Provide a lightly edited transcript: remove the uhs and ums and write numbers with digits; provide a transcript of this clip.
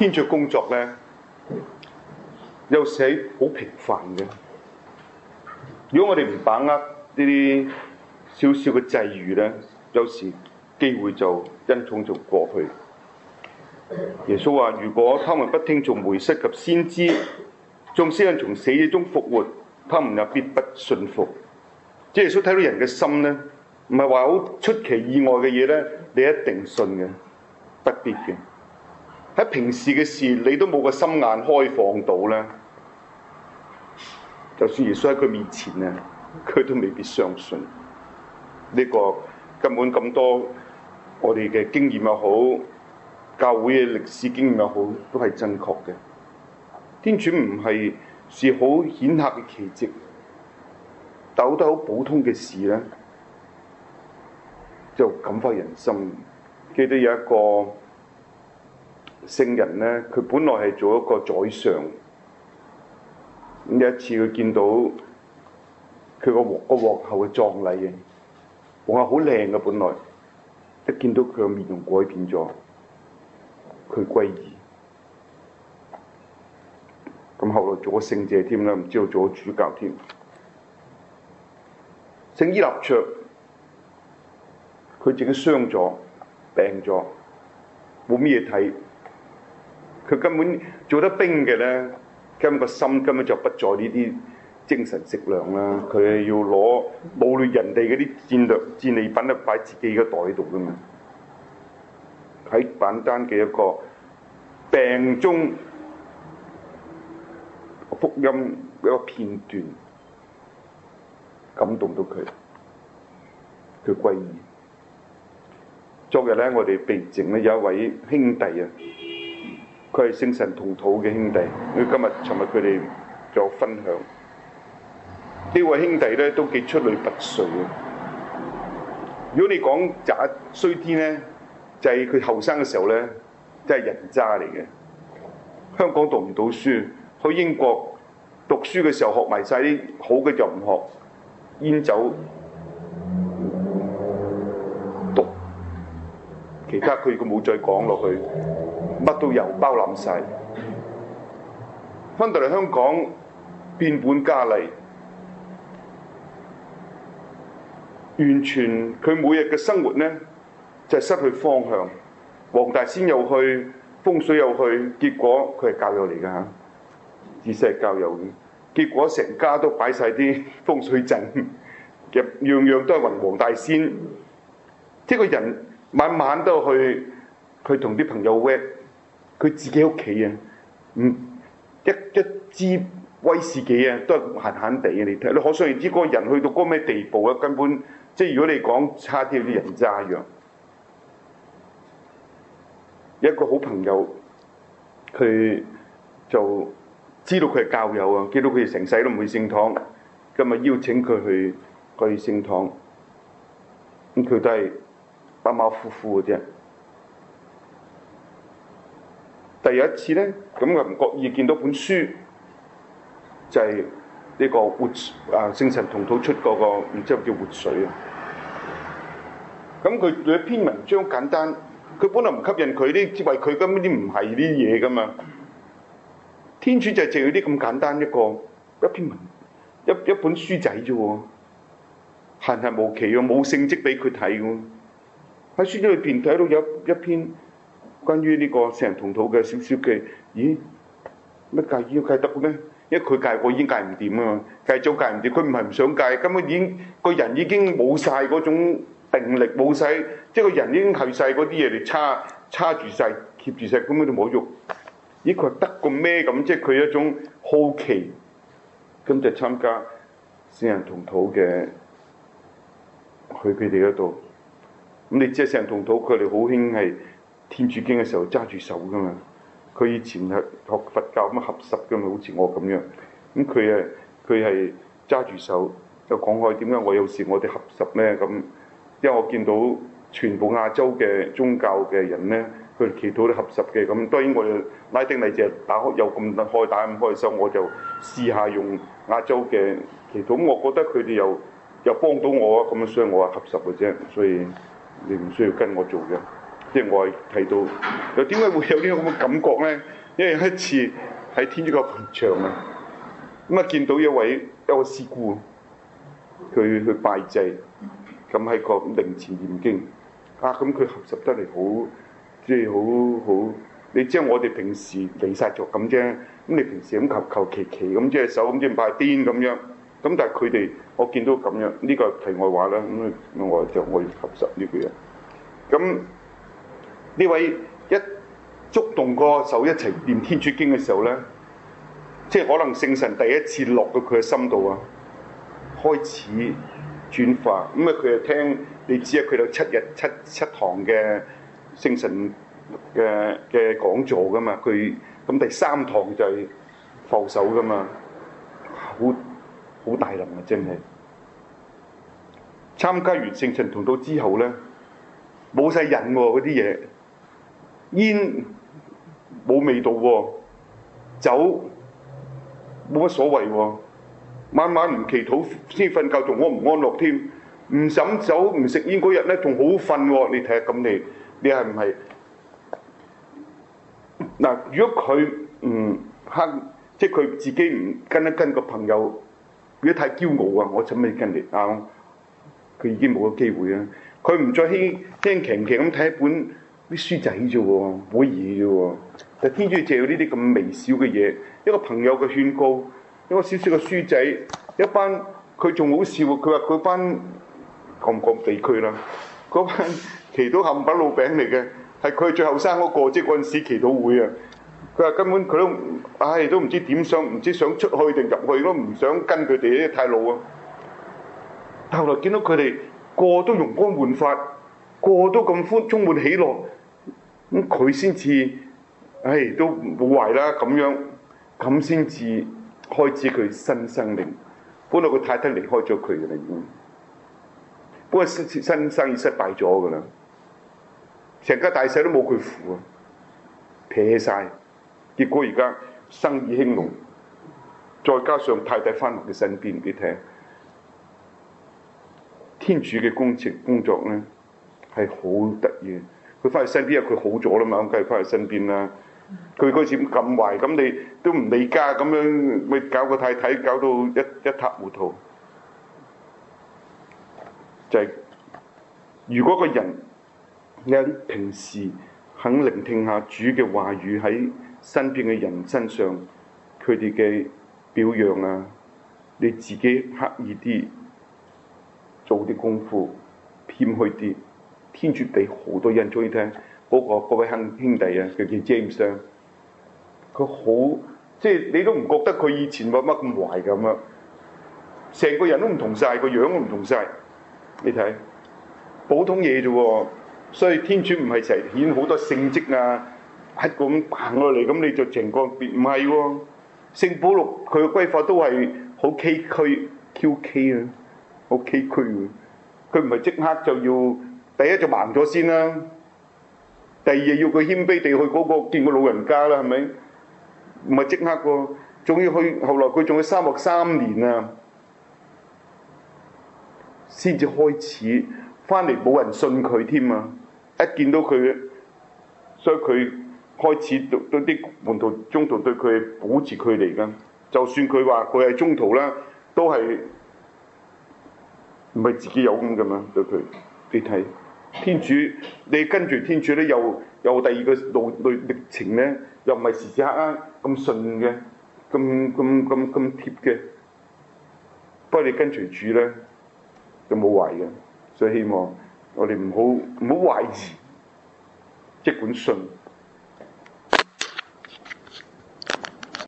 天主工作咧，有時係好平凡嘅。如果我哋唔把握呢啲少少嘅際遇咧，有時機會就恩寵就過去。耶穌話：如果他們不聽從梅瑟及先知，眾先人從死者中復活，他們也必不信服。即係耶穌睇到人嘅心咧，唔係話好出奇意外嘅嘢咧，你一定信嘅，不必嘅。喺平時嘅事，你都冇個心眼開放到咧，就算耶穌喺佢面前咧，佢都未必相信。呢個根本咁多我哋嘅經驗又好，教會嘅歷史經驗又好，都係正確嘅。天主唔係是好顯赫嘅奇蹟，但好多好普通嘅事咧，就感化人心。記得有一個聖人咧，佢本來係做一個宰相，咁有一次佢見到佢個皇后嘅葬禮嘅，皇后好靚嘅本來，一見到佢個面容改變咗，佢歸依，咁後來做咗聖姐添啦，唔知道做咗主教添。聖依納爵佢自己傷咗、病咗，冇乜嘢睇。佢根本做得兵嘅咧，根本個心根本就不在呢啲精神食糧啦。佢係要攞擄掠人哋嗰啲戰利品咧，擺自己嘅袋度噶嘛。喺簡單嘅一個病中福音一個片段，感動到佢，佢歸依。昨日咧，我哋避靜咧有一位兄弟啊。佢係聖神同土嘅兄弟，佢尋日佢哋就分享。呢位兄弟咧都幾出類拔萃嘅。如果你講渣衰啲咧，就係佢後生嘅時候咧，真係人渣嚟嘅。香港讀唔到書，去英國讀書嘅時候學埋晒啲好嘅就唔學，煙酒毒，其他佢冇再講落去。乜都有包攬晒，翻到嚟香港變本加厲，完全佢每日嘅生活呢，就係失去方向。黃大仙又去，風水又去，結果佢係教友嚟㗎嚇，自細係教友嘅，結果成家都擺晒啲風水陣，樣樣都係雲黃大仙，即係個人晚晚都去同啲朋友 wet。佢自己屋企啊，一支威士忌啊，都係閒閒地嘅。你睇，你可想而知嗰個人去到嗰個咩地步啊？根本即係如果你講差啲，啲人渣一樣。有一個好朋友，佢就知道佢係教友啊，見到佢哋成世都唔去聖堂，今日邀請佢去聖堂，咁佢都係馬馬虎虎嘅啫。第一次咧，咁啊唔覺意見到本書，就係呢個聖神同土出嗰個，唔知叫活水啊。咁佢有一篇文章簡單，佢本來唔吸引佢啲，因為佢根本啲唔係呢啲嘢噶嘛。天主就係淨係啲咁簡單一篇文，一本書仔啫喎，閒閒無奇喎，冇聖蹟俾佢睇喎。喺書裏邊睇到有一篇。關於呢個聖人同土嘅少少嘅，咦？乜戒煙戒得嘅咩？因為佢戒過已經戒唔掂啊嘛，戒咗戒唔掂，佢唔係唔想戒，根本已經個人已經冇晒嗰種定力，冇晒，即係個人已經係晒嗰啲嘢嚟叉住晒、貼住晒，根本就冇喐。咦？佢話得個咩咁？即係佢一種好奇，咁就參加聖人同土嘅去佢哋嗰度。咁你知聖人同土佢哋好興係。天主經嘅時候揸住手噶嘛，佢以前係學佛教咁合十噶嘛，好似我咁樣。咁佢係揸住手，就講開點解我有時我哋合十咧咁，因為我見到全部亞洲嘅宗教嘅人咧，佢哋祈禱都合十嘅。咁當然我哋拉丁禮就打開有咁開打咁開手，我就試下用亞洲嘅祈禱。咁我覺得佢哋又幫到我啊，咁所以我話合十嘅啫，所以你唔需要跟我做嘅。 即係我係睇到又點解會有呢個咁嘅感覺咧？因為有一次喺天主教墳場啊，咁啊見到一個師姑，佢去拜祭，咁喺個靈前念經啊，咁佢合十得嚟好，即係好，你知我哋平時離晒咗咁啫，咁你平時咁求其咁即係手咁即係拜邊咁樣，咁但係佢哋我見到咁樣，呢個題外話啦，咁我要合十呢句嘢。咁呢位一觸動個手一齊念天主經嘅時候咧，即係可能聖神第一次落到佢嘅心度啊，開始轉化。咁啊佢就聽你知啊，佢有七堂嘅聖神嘅講座噶嘛，佢咁第3堂就係覆手噶嘛，好大能啊真係。參加完聖神同禱之後咧，冇晒癮喎嗰啲嘢，煙冇味道喎，酒冇乜所謂喎，晚晚唔祈禱先瞓覺仲安唔安樂添，唔飲酒唔食煙嗰日咧仲好瞓喎，你睇下咁你係唔係？嗱，如果佢唔即係佢自己唔跟一跟個朋友，如果太驕傲啊，我做咩跟你啱？佢已經冇咗機會啦。佢唔再輕輕咁睇一本啲書仔啫喎，冇嘢啫喎。但天主借呢啲咁微小嘅嘢，一個朋友嘅勸告，一個小小嘅書仔，一班佢仲好笑。佢話佢班講地區啦，嗰班祈禱冚唪唥老餅嚟嘅，係佢最後生嗰個，即係嗰陣時祈禱會啊。佢話根本佢都唔知點想，唔知想出去定入去都唔想跟佢哋，太老啊。後來見到佢哋個都容光煥發，個都咁充滿喜樂，咁佢先至，都冇壞啦咁樣，咁先至開始佢新生命。本來佢太太離開咗佢嘅啦，已經，不過新生意失敗咗噶啦，成家大細都冇佢扶啊，撇晒。結果而家生意興隆，再加上太太翻嚟佢身邊，你睇。天主嘅工作咧係好得意，佢翻去身邊，佢好咗啦嘛，咁梗係翻去身邊啦。佢嗰時咁壞，咁你都唔理家咁樣，咪搞個太太搞到一塌糊塗。就係、如果個人有啲平時肯聆聽下主嘅話語喺身邊嘅人身上，佢哋嘅表揚啊，你自己刻意啲。做啲功夫，偏虛啲，天主俾好多人中意聽。嗰位兄弟啊，佢叫 James 啊，佢好即係你都唔覺得佢以前乜咁壞咁啊，成個人都唔同晒，個樣都唔同晒。你睇普通嘢啫喎，所以天主唔係成日顯好多聖蹟啊，一個咁行落嚟咁你就成個別唔係喎。聖保祿佢嘅規劃都係好崎嶇 QK 啊。好崎嶇嘅，佢唔係即刻就要第一就盲咗先啦，第二要佢謙卑地去嗰個見個老人家啦，係咪？唔係即刻喎，仲要去後來佢仲要沙漠3年啊，先至開始翻嚟，冇人信佢添啊！一見到佢，所以佢開始對啲門徒中途對佢保持距離㗎。就算佢話佢係中途啦，都係。唔係自己有咁嘅嘛？對佢，你睇天主，你跟住天主咧，又第二個歷程咧，又唔係時時刻刻咁順嘅，咁貼嘅。不過你跟隨主咧，就冇壞嘅，所以希望我哋唔好懷疑，即管信。